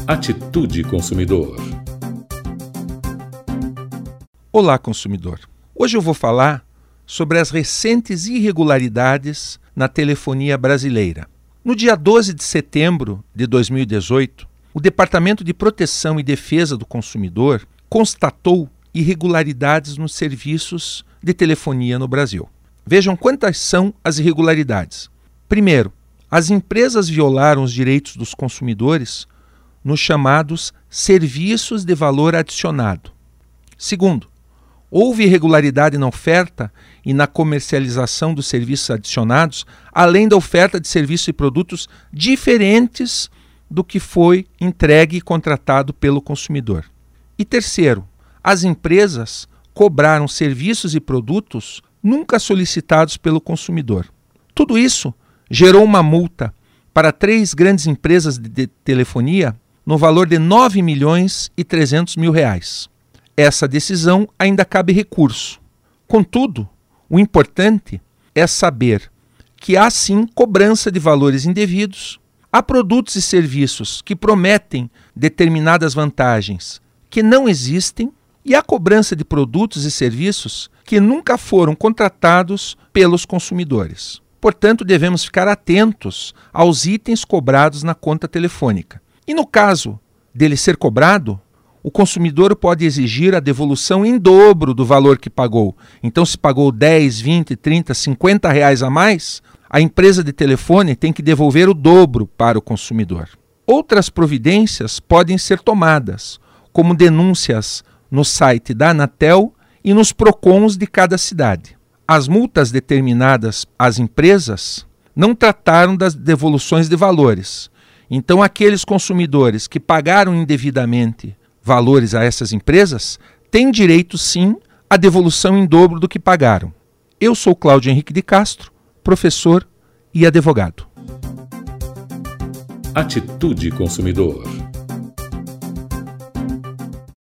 Atitude Consumidor. Olá, consumidor. Hoje eu vou falar sobre as recentes irregularidades na telefonia brasileira. No dia 12 de setembro de 2018, o Departamento de Proteção e Defesa do Consumidor constatou irregularidades nos serviços de telefonia no Brasil. Vejam quantas são as irregularidades. Primeiro, as empresas violaram os direitos dos consumidores nos chamados serviços de valor adicionado. Segundo, houve irregularidade na oferta e na comercialização dos serviços adicionados, além da oferta de serviços e produtos diferentes do que foi entregue e contratado pelo consumidor. E terceiro, as empresas cobraram serviços e produtos nunca solicitados pelo consumidor. Tudo isso gerou uma multa para 3 grandes empresas de telefonia no valor de R$ 9.300.000. Essa decisão ainda cabe recurso. Contudo, o importante é saber que há sim cobrança de valores indevidos, há produtos e serviços que prometem determinadas vantagens que não existem e há cobrança de produtos e serviços que nunca foram contratados pelos consumidores. Portanto, devemos ficar atentos aos itens cobrados na conta telefônica. E no caso dele ser cobrado, o consumidor pode exigir a devolução em dobro do valor que pagou. Então, se pagou 10, 20, 30, 50 reais a mais, a empresa de telefone tem que devolver o dobro para o consumidor. Outras providências podem ser tomadas, como denúncias no site da Anatel e nos PROCONs de cada cidade. As multas determinadas às empresas não trataram das devoluções de valores. Então, aqueles consumidores que pagaram indevidamente valores a essas empresas têm direito, sim, à devolução em dobro do que pagaram. Eu sou Cláudio Henrique de Castro, professor e advogado. Atitude Consumidor.